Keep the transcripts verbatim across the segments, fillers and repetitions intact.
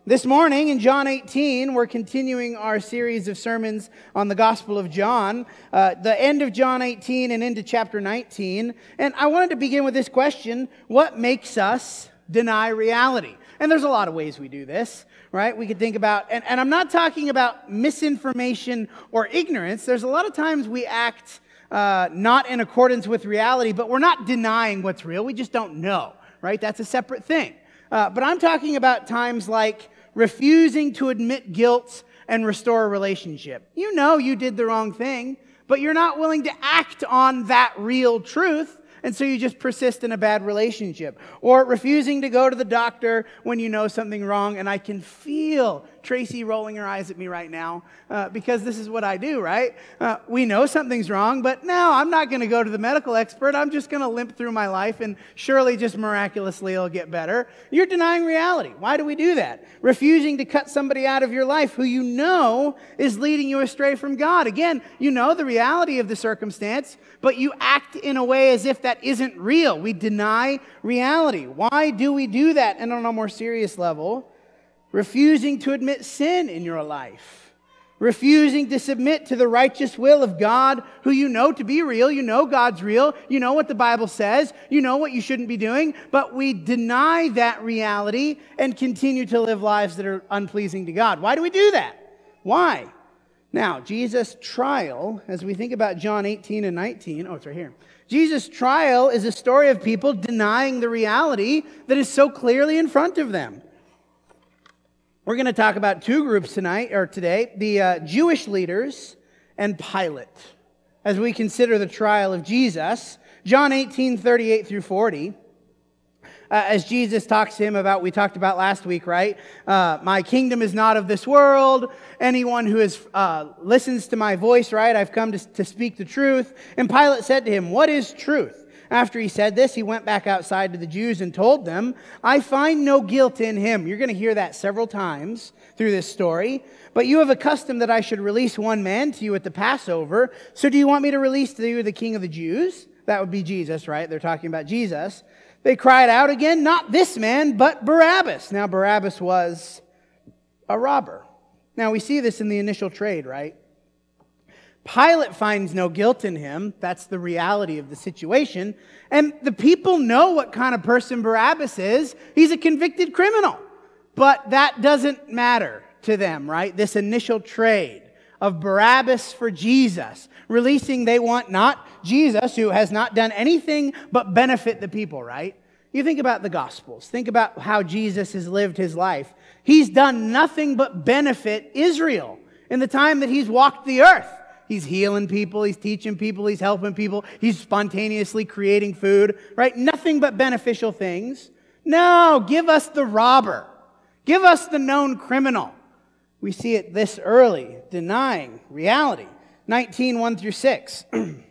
This morning in John eighteen, we're continuing our series of sermons on the Gospel of John, uh, the end of John eighteen and into chapter nineteen. And I wanted to begin with this question: what makes us deny reality? And there's a lot of ways we do this, right? We could think about, and, and I'm not talking about misinformation or ignorance. There's a lot of times we act uh, not in accordance with reality, but we're not denying what's real. We just don't know, right? That's a separate thing. Uh, but I'm talking about times like refusing to admit guilt and restore a relationship. You know you did the wrong thing, but you're not willing to act on that real truth, and so you just persist in a bad relationship. Or refusing to go to the doctor when you know something wrong, and I can feel Tracy rolling her eyes at me right now uh, because this is what I do, right? Uh, we know something's wrong, but no, I'm not going to go to the medical expert. I'm just going to limp through my life and surely just miraculously it'll get better. You're denying reality. Why do we do that? Refusing to cut somebody out of your life who you know is leading you astray from God. Again, you know the reality of the circumstance, but you act in a way as if that isn't real. We deny reality. Why do we do that? And on a more serious level, refusing to admit sin in your life. Refusing to submit to the righteous will of God, who you know to be real. You know God's real. You know what the Bible says. You know what you shouldn't be doing. But we deny that reality and continue to live lives that are unpleasing to God. Why do we do that? Why? Now, Jesus' trial, as we think about John eighteen and nineteen, oh, it's right here. Jesus' trial is a story of people denying the reality that is so clearly in front of them. We're going to talk about two groups tonight, or today, the uh, Jewish leaders and Pilate, as we consider the trial of Jesus. John eighteen, thirty-eight through forty, uh, as Jesus talks to him about, we talked about last week, right? Uh, my kingdom is not of this world. Anyone who is, uh, listens to my voice, right? I've come to, to speak the truth. And Pilate said to him, "What is truth?" After he said this, he went back outside to the Jews and told them, "I find no guilt in him." You're going to hear that several times through this story. "But you have a custom that I should release one man to you at the Passover. So do you want me to release to you the King of the Jews?" That would be Jesus, right? They're talking about Jesus. They cried out again, "Not this man, but Barabbas." Now, Barabbas was a robber. Now, we see this in the initial trade, right? Pilate finds no guilt in him. That's the reality of the situation. And the people know what kind of person Barabbas is. He's a convicted criminal. But that doesn't matter to them, right? This initial trade of Barabbas for Jesus. Releasing, they want not Jesus, who has not done anything but benefit the people, right? You think about the Gospels. Think about how Jesus has lived his life. He's done nothing but benefit Israel in the time that he's walked the earth. He's healing people, he's teaching people, he's helping people, he's spontaneously creating food, right? Nothing but beneficial things. No, give us the robber. Give us the known criminal. We see it this early, denying reality. nineteen, one through six.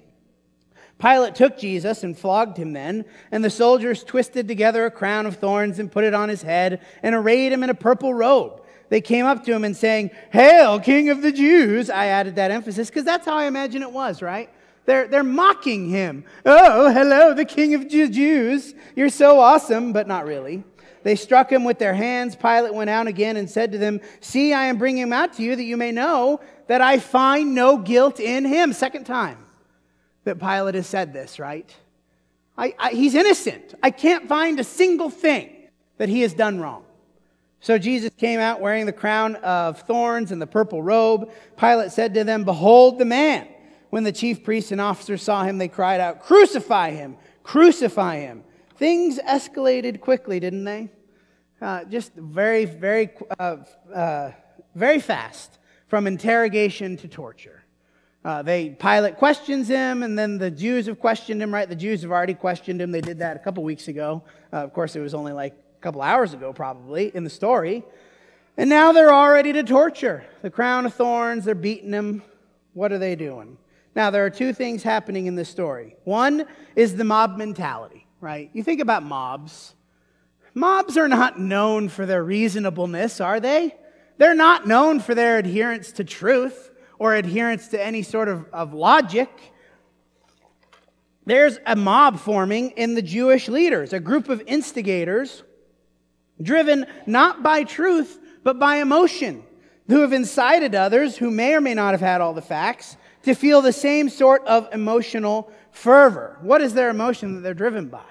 Pilate took Jesus and flogged him then, and the soldiers twisted together a crown of thorns and put it on his head and arrayed him in a purple robe. They came up to him and saying, "Hail, King of the Jews." I added that emphasis because that's how I imagine it was, right? They're, they're mocking him. "Oh, hello, the King of the Jews. You're so awesome," but not really. They struck him with their hands. Pilate went out again and said to them, "See, I am bringing him out to you that you may know that I find no guilt in him." Second time that Pilate has said this, right? I, I, he's innocent. I can't find a single thing that he has done wrong. So Jesus came out wearing the crown of thorns and the purple robe. Pilate said to them, "Behold the man." When the chief priests and officers saw him, they cried out, "Crucify him! Crucify him!" Things escalated quickly, didn't they? Uh, just very, very, uh, uh, very fast from interrogation to torture. Uh, they Pilate questions him, and then the Jews have questioned him, right? The Jews have already questioned him. They did that a couple weeks ago. Uh, of course, it was only like a couple hours ago, probably, in the story. And now they're all ready to torture. The crown of thorns, they're beating him. What are they doing? Now, there are two things happening in this story. One is the mob mentality, right? You think about mobs. Mobs are not known for their reasonableness, are they? They're not known for their adherence to truth or adherence to any sort of, of logic. There's a mob forming in the Jewish leaders, a group of instigators driven not by truth, but by emotion, who have incited others who may or may not have had all the facts to feel the same sort of emotional fervor. What is their emotion that they're driven by?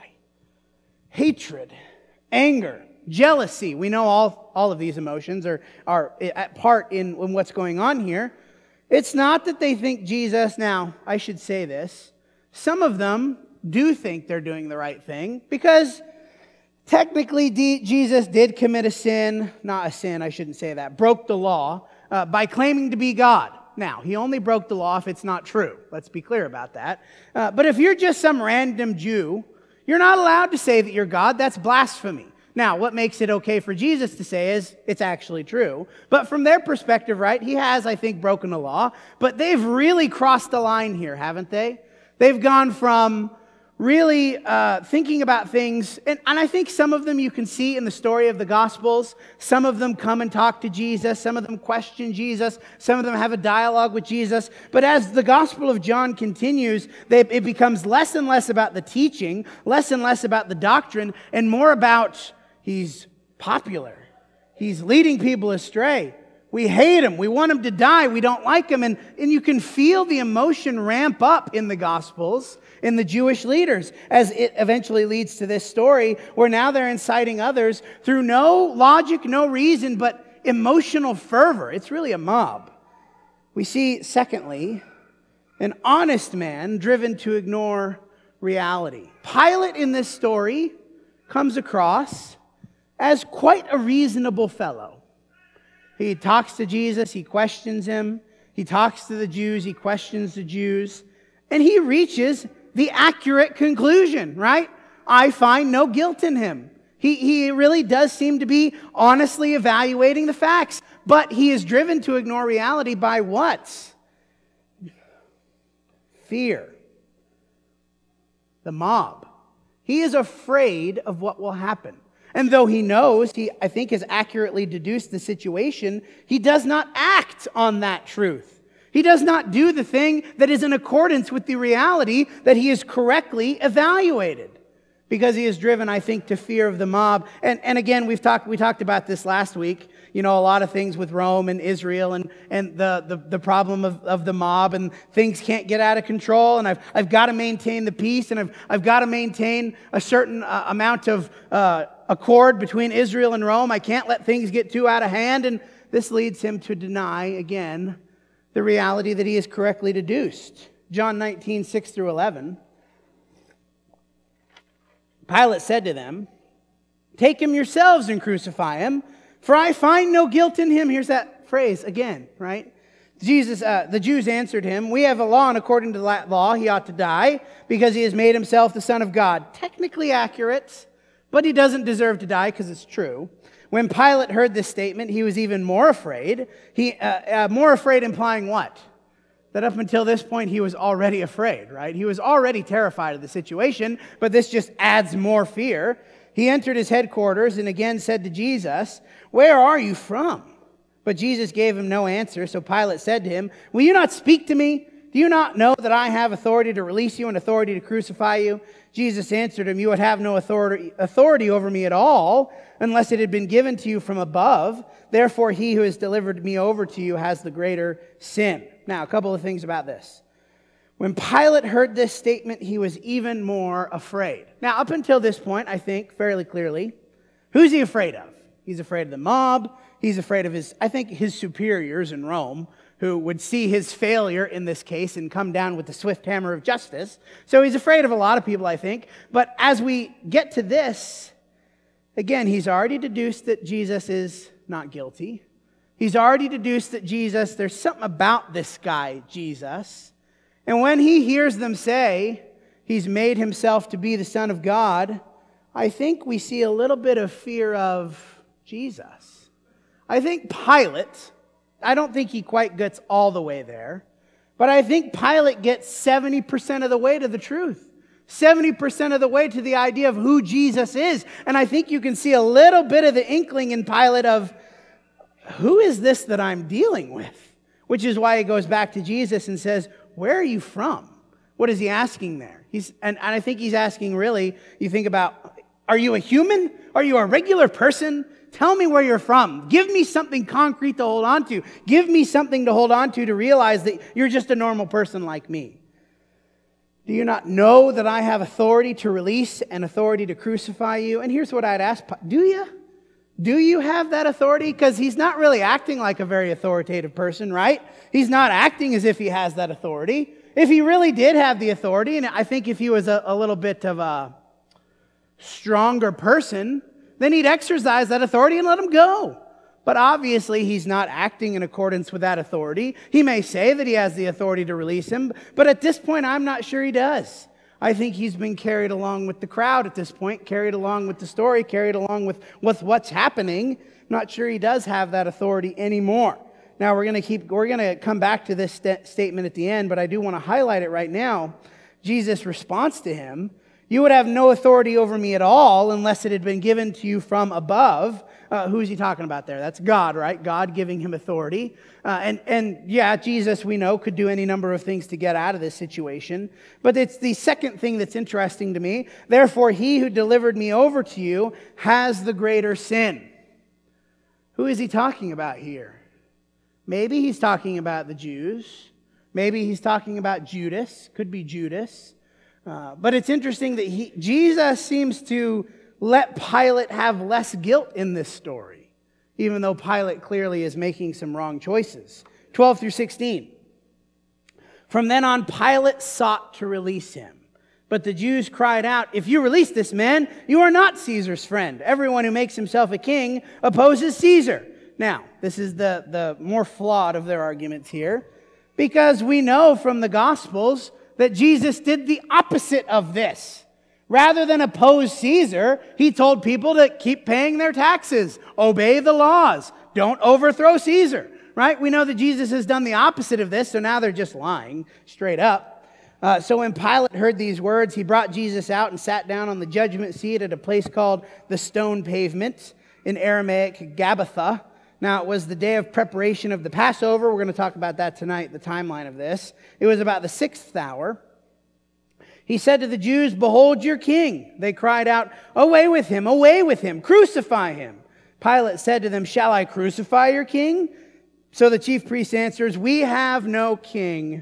Hatred, anger, jealousy. We know all, all of these emotions are, are at part in, in what's going on here. It's not that they think Jesus, now, I should say this, some of them do think they're doing the right thing because technically D- Jesus did commit a sin, not a sin, I shouldn't say that, broke the law uh, by claiming to be God. Now, he only broke the law if it's not true. Let's be clear about that. Uh, but if you're just some random Jew, you're not allowed to say that you're God. That's blasphemy. Now, what makes it okay for Jesus to say is it's actually true. But from their perspective, right, he has, I think, broken the law. But they've really crossed the line here, haven't they? They've gone from really uh, thinking about things, and, and I think some of them you can see in the story of the Gospels. Some of them come and talk to Jesus. Some of them question Jesus. Some of them have a dialogue with Jesus. But as the Gospel of John continues, they, it becomes less and less about the teaching, less and less about the doctrine, and more about he's popular. He's leading people astray. We hate him. We want him to die. We don't like him. And, and you can feel the emotion ramp up in the Gospels, in the Jewish leaders, as it eventually leads to this story where now they're inciting others through no logic, no reason, but emotional fervor. It's really a mob. We see, secondly, an honest man driven to ignore reality. Pilate in this story comes across as quite a reasonable fellow. He talks to Jesus, he questions him, he talks to the Jews, he questions the Jews, and he reaches the accurate conclusion, right? I find no guilt in him. He, he really does seem to be honestly evaluating the facts, but he is driven to ignore reality by what? Fear. The mob. He is afraid of what will happen. And though he knows, he, I think, has accurately deduced the situation, he does not act on that truth. He does not do the thing that is in accordance with the reality that he is correctly evaluated. Because he is driven, I think, to fear of the mob. And, and again, we've talked, we talked about this last week. You know, a lot of things with Rome and Israel and, and the, the, the problem of, of the mob, and things can't get out of control, and I've, I've got to maintain the peace, and I've, I've got to maintain a certain uh, amount of uh, accord between Israel and Rome. I can't let things get too out of hand, and this leads him to deny, again, the reality that he has correctly deduced. John nineteen, six through eleven. Pilate said to them, "Take him yourselves and crucify him, for I find no guilt in him." Here's that phrase again, right? Jesus, uh, the Jews answered him, "We have a law, and according to that law, he ought to die, because he has made himself the Son of God." Technically accurate, but he doesn't deserve to die because it's true. When Pilate heard this statement, he was even more afraid. He uh, uh, more afraid, implying what? That up until this point, he was already afraid, right? He was already terrified of the situation, but this just adds more fear. He entered his headquarters and again said to Jesus, "Where are you from?" But Jesus gave him no answer, so Pilate said to him, "Will you not speak to me? Do you not know that I have authority to release you and authority to crucify you?" Jesus answered him, "You would have no authority, authority over me at all, unless it had been given to you from above. Therefore, he who has delivered me over to you has the greater sin." Now, a couple of things about this. When Pilate heard this statement, he was even more afraid. Now, up until this point, I think, fairly clearly, who's he afraid of? He's afraid of the mob. He's afraid of his, I think, his superiors in Rome, who would see his failure in this case and come down with the swift hammer of justice. So he's afraid of a lot of people, I think. But as we get to this, again, he's already deduced that Jesus is not guilty. He's already deduced that Jesus, there's something about this guy, Jesus. And when he hears them say he's made himself to be the Son of God, I think we see a little bit of fear of Jesus. I think Pilate, I don't think he quite gets all the way there, but I think Pilate gets seventy percent of the way to the truth. seventy percent of the way to the idea of who Jesus is. And I think you can see a little bit of the inkling in Pilate of, who is this that I'm dealing with? Which is why he goes back to Jesus and says, "Where are you from?" What is he asking there? He's, and, and I think he's asking really, you think about, are you a human? Are you a regular person? tell me where you're from. Give me something concrete to hold on to. Give me something to hold on to to realize that you're just a normal person like me. Do you not know that I have authority to release and authority to crucify you? And here's what I'd ask, do you? Do you have that authority? Because he's not really acting like a very authoritative person, right? He's not acting as if he has that authority. If he really did have the authority, and I think if he was a, a little bit of a stronger person, then he'd exercise that authority and let him go. But obviously, he's not acting in accordance with that authority. He may say that he has the authority to release him, but at this point, I'm not sure he does. I think he's been carried along with the crowd at this point, carried along with the story, carried along with, with what's happening. Not sure he does have that authority anymore. Now, we're going to keep, we're going to come back to this st- statement at the end, but I do want to highlight it right now. Jesus' response to him, you would have no authority over me at all unless it had been given to you from above. Uh, who is he talking about there? That's God, right? God giving him authority. Uh, and, and yeah, Jesus, we know, could do any number of things to get out of this situation. But it's the second thing that's interesting to me. Therefore, he who delivered me over to you has the greater sin. Who is he talking about here? Maybe he's talking about the Jews. Maybe he's talking about Judas. Could be Judas. Uh, but it's interesting that he, Jesus seems to let Pilate have less guilt in this story, even though Pilate clearly is making some wrong choices. twelve through sixteen. From then on, Pilate sought to release him. But the Jews cried out, if you release this man, you are not Caesar's friend. Everyone who makes himself a king opposes Caesar. Now, this is the, the more flawed of their arguments here, because we know from the Gospels that Jesus did the opposite of this. Rather than oppose Caesar, he told people to keep paying their taxes, obey the laws, don't overthrow Caesar, right? We know that Jesus has done the opposite of this, so now they're just lying straight up. Uh, so when Pilate heard these words, he brought Jesus out and sat down on the judgment seat at a place called the Stone Pavement, in Aramaic, Gabbatha. Now, it was the day of preparation of the Passover. We're going to talk about that tonight, the timeline of this. It was about the sixth hour. He said to the Jews, behold your king. They cried out, away with him, away with him, crucify him. Pilate said to them, shall I crucify your king? So the chief priest answers, we have no king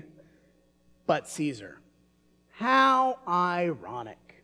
but Caesar. How ironic.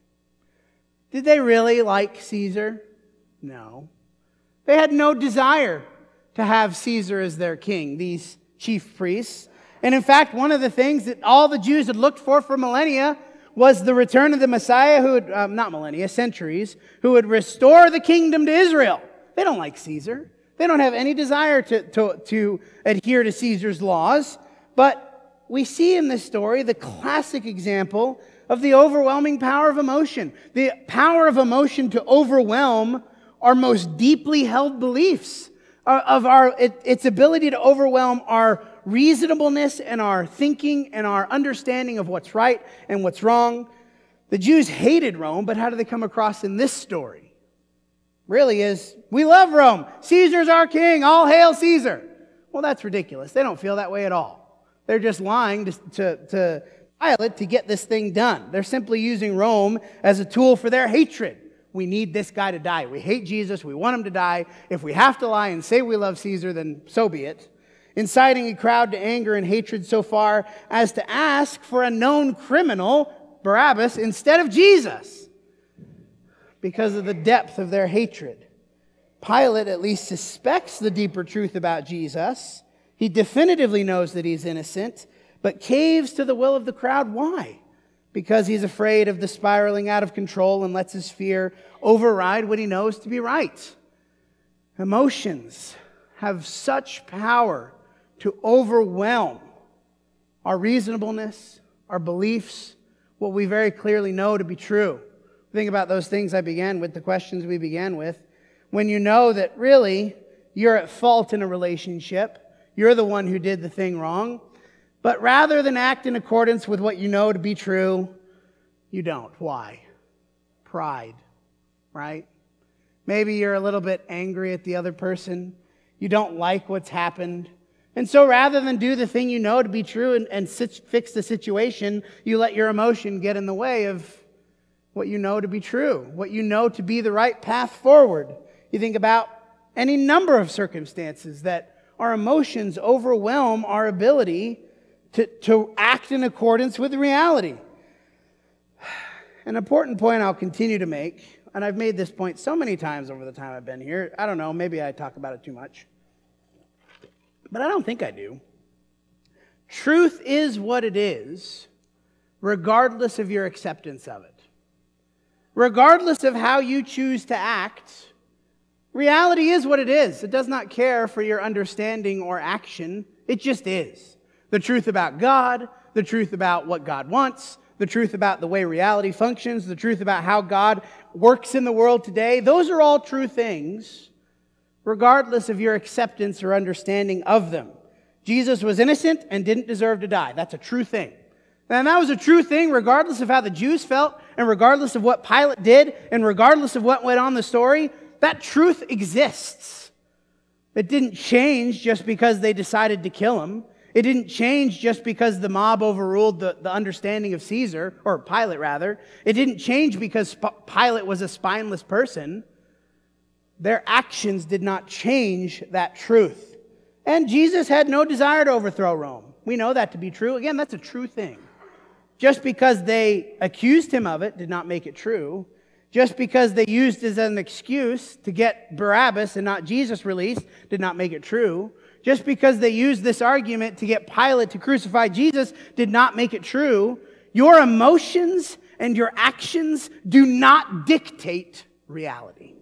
Did they really like Caesar? No. They had no desire to have Caesar as their king, these chief priests. And in fact, one of the things that all the Jews had looked for for millennia was the return of the Messiah, who would, um, not millennia, centuries, who would restore the kingdom to Israel. They don't like Caesar. They don't have any desire to, to, to adhere to Caesar's laws. But we see in this story the classic example of the overwhelming power of emotion. The power of emotion to overwhelm our most deeply held beliefs, of our it, its ability to overwhelm our reasonableness and our thinking and our understanding of what's right and what's wrong. The Jews hated Rome, but how do they come across in this story? Really is, we love Rome. Caesar's our king. All hail Caesar. Well, that's ridiculous. They don't feel that way at all. They're just lying to, to, to Pilate to get this thing done. They're simply using Rome as a tool for their hatred. We need this guy to die. We hate Jesus. We want him to die. If we have to lie and say we love Caesar, then so be it. Inciting a crowd to anger and hatred so far as to ask for a known criminal, Barabbas, instead of Jesus, because of the depth of their hatred. Pilate at least suspects the deeper truth about Jesus. He definitively knows that he's innocent, but caves to the will of the crowd. Why? Because he's afraid of the spiraling out of control and lets his fear override what he knows to be right. Emotions have such power to overwhelm our reasonableness, our beliefs, what we very clearly know to be true. Think about those things I began with, the questions we began with. When you know that really you're at fault in a relationship, you're the one who did the thing wrong, but rather than act in accordance with what you know to be true, you don't. Why? Pride, right? Maybe you're a little bit angry at the other person. You don't like what's happened. And so rather than do the thing you know to be true and, and sit, fix the situation, you let your emotion get in the way of what you know to be true, what you know to be the right path forward. You think about any number of circumstances that our emotions overwhelm our ability to, to act in accordance with reality. An important point I'll continue to make, and I've made this point so many times over the time I've been here. I don't know, maybe I talk about it too much. But I don't think I do. Truth is what it is, regardless of your acceptance of it. Regardless of how you choose to act, reality is what it is. It does not care for your understanding or action. It just is. The truth about God, the truth about what God wants, the truth about the way reality functions, the truth about how God works in the world today, those are all true things, regardless of your acceptance or understanding of them. Jesus was innocent and didn't deserve to die. That's a true thing. And that was a true thing regardless of how the Jews felt, and regardless of what Pilate did, and regardless of what went on in the story. That truth exists. It didn't change just because they decided to kill him. It didn't change just because the mob overruled the, the understanding of Caesar, or Pilate rather. It didn't change because Pilate was a spineless person. Their actions did not change that truth. And Jesus had no desire to overthrow Rome. We know that to be true. Again, that's a true thing. Just because they accused him of it did not make it true. Just because they used it as an excuse to get Barabbas and not Jesus released did not make it true. Just because they used this argument to get Pilate to crucify Jesus did not make it true. Your emotions and your actions do not dictate reality.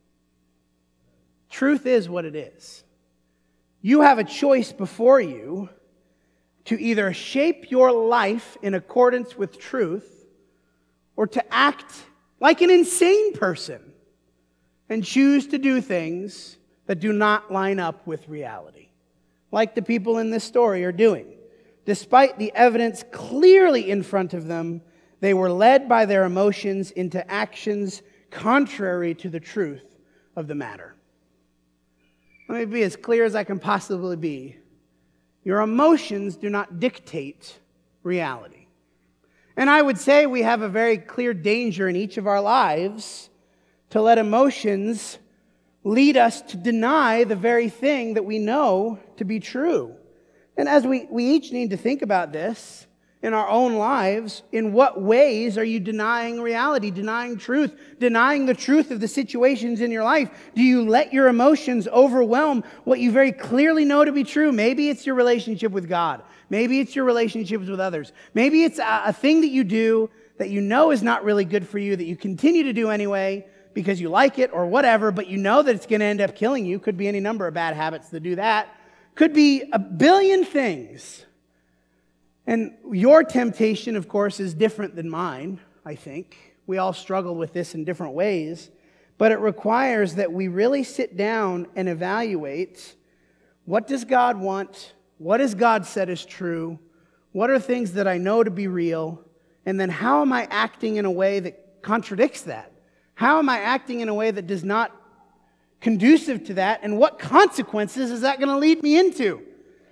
Truth is what it is. You have a choice before you to either shape your life in accordance with truth or to act like an insane person and choose to do things that do not line up with reality, like the people in this story are doing. Despite the evidence clearly in front of them, they were led by their emotions into actions contrary to the truth of the matter. Let me be as clear as I can possibly be. Your emotions do not dictate reality. And I would say we have a very clear danger in each of our lives to let emotions lead us to deny the very thing that we know to be true. And as we, we each need to think about this in our own lives, in what ways are you denying reality, denying truth, denying the truth of the situations in your life? Do you let your emotions overwhelm what you very clearly know to be true? Maybe it's your relationship with God. Maybe it's your relationships with others. Maybe it's a, a thing that you do that you know is not really good for you, that you continue to do anyway because you like it or whatever, but you know that it's going to end up killing you. Could be any number of bad habits that do that. Could be a billion things. And your temptation, of course, is different than mine, I think. We all struggle with this in different ways. But it requires that we really sit down and evaluate, what does God want? What has God said is true? What are things that I know to be real? And then how am I acting in a way that contradicts that? How am I acting in a way that does not conducive to that? And what consequences is that going to lead me into?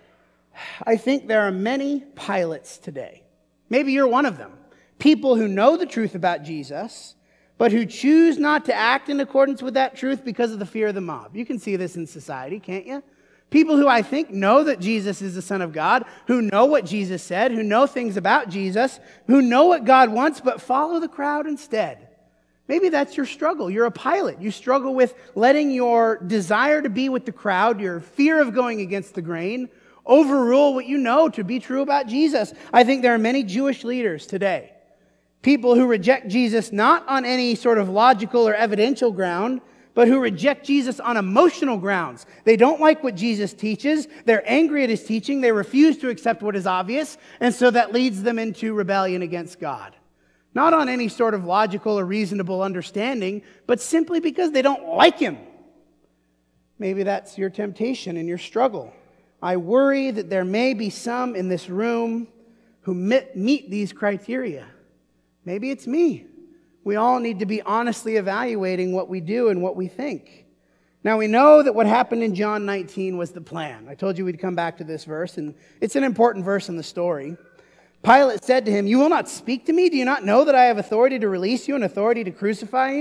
I think there are many Pilates today. Maybe you're one of them. People who know the truth about Jesus, but who choose not to act in accordance with that truth because of the fear of the mob. You can see this in society, can't you? People who I think know that Jesus is the Son of God, who know what Jesus said, who know things about Jesus, who know what God wants, but follow the crowd instead. Maybe that's your struggle. You're a Pilate. You struggle with letting your desire to be with the crowd, your fear of going against the grain, overrule what you know to be true about Jesus. I think there are many Jewish leaders today, people who reject Jesus not on any sort of logical or evidential ground, but who reject Jesus on emotional grounds. They don't like what Jesus teaches. They're angry at his teaching. They refuse to accept what is obvious, and so that leads them into rebellion against God. Not on any sort of logical or reasonable understanding, but simply because they don't like him. Maybe that's your temptation and your struggle. I worry that there may be some in this room who meet these criteria. Maybe it's me. We all need to be honestly evaluating what we do and what we think. Now, we know that what happened in John nineteen was the plan. I told you we'd come back to this verse, and it's an important verse in the story. Pilate said to him, "You will not speak to me? Do you not know that I have authority to release you and authority to crucify you?"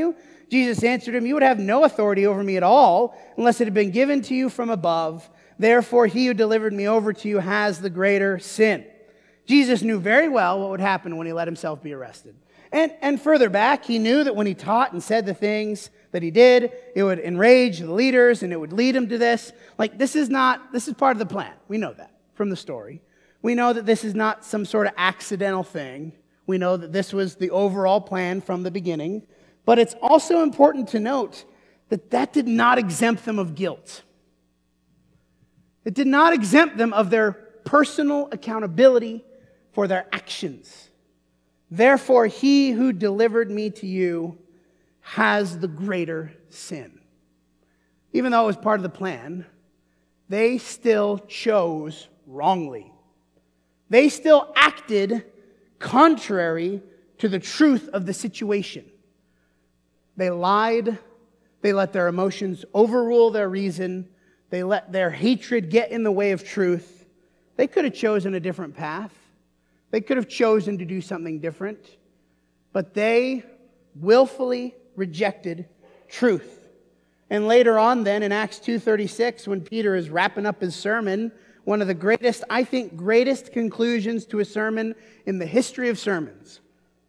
Jesus answered him, "You would have no authority over me at all unless it had been given to you from above. Therefore, he who delivered me over to you has the greater sin." Jesus knew very well what would happen when he let himself be arrested. And, and further back, he knew that when he taught and said the things that he did, it would enrage the leaders and it would lead him to this. Like, this is not, this is part of the plan. We know that from the story. We know that this is not some sort of accidental thing. We know that this was the overall plan from the beginning. But it's also important to note that that did not exempt them of guilt. It did not exempt them of their personal accountability for their actions. Therefore, he who delivered me to you has the greater sin. Even though it was part of the plan, they still chose wrongly. They still acted contrary to the truth of the situation. They lied. They let their emotions overrule their reason. They let their hatred get in the way of truth. They could have chosen a different path. They could have chosen to do something different. But they willfully rejected truth. And later on then in Acts two thirty-six, when Peter is wrapping up his sermon, one of the greatest, I think, greatest conclusions to a sermon in the history of sermons.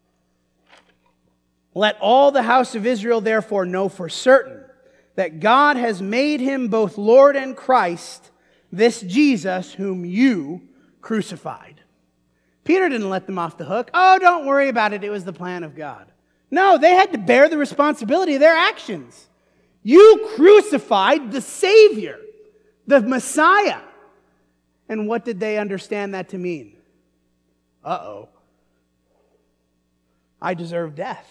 "Let all the house of Israel therefore know for certain that God has made him both Lord and Christ, this Jesus whom you crucified." Peter didn't let them off the hook. "Oh, don't worry about it. It was the plan of God." No, they had to bear the responsibility of their actions. You crucified the Savior, the Messiah. And what did they understand that to mean? Uh-oh. I deserve death.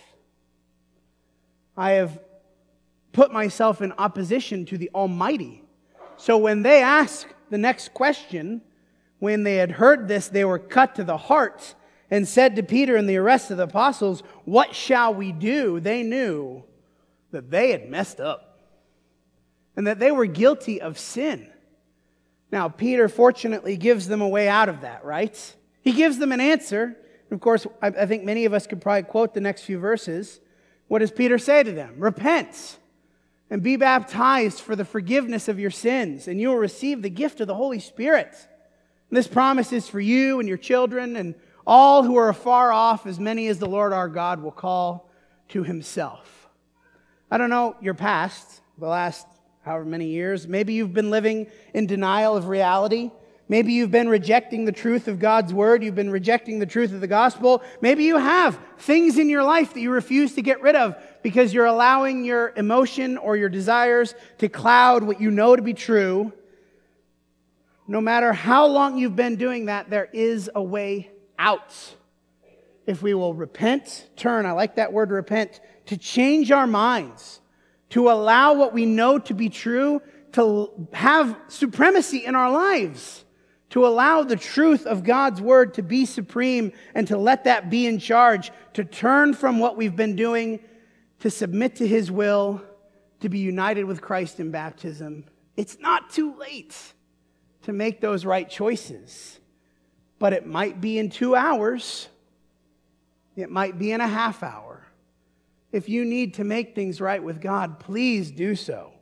I have put myself in opposition to the Almighty. So when they asked the next question, when they had heard this, they were cut to the heart and said to Peter and the rest of the apostles, "What shall we do?" They knew that they had messed up and that they were guilty of sin. Now, Peter fortunately gives them a way out of that, right? He gives them an answer. Of course, I think many of us could probably quote the next few verses. What does Peter say to them? "Repent and be baptized for the forgiveness of your sins, and you will receive the gift of the Holy Spirit. And this promise is for you and your children and all who are afar off, as many as the Lord our God will call to himself." I don't know your past, the last however many years. Maybe you've been living in denial of reality. Maybe you've been rejecting the truth of God's word. You've been rejecting the truth of the gospel. Maybe you have things in your life that you refuse to get rid of because you're allowing your emotion or your desires to cloud what you know to be true. No matter how long you've been doing that, there is a way out. If we will repent, turn, I like that word repent, to change our minds, to allow what we know to be true to have supremacy in our lives, to allow the truth of God's word to be supreme and to let that be in charge, to turn from what we've been doing, to submit to his will, to be united with Christ in baptism. It's not too late to make those right choices, but it might be in two hours. It might be in a half hour. If you need to make things right with God, please do so.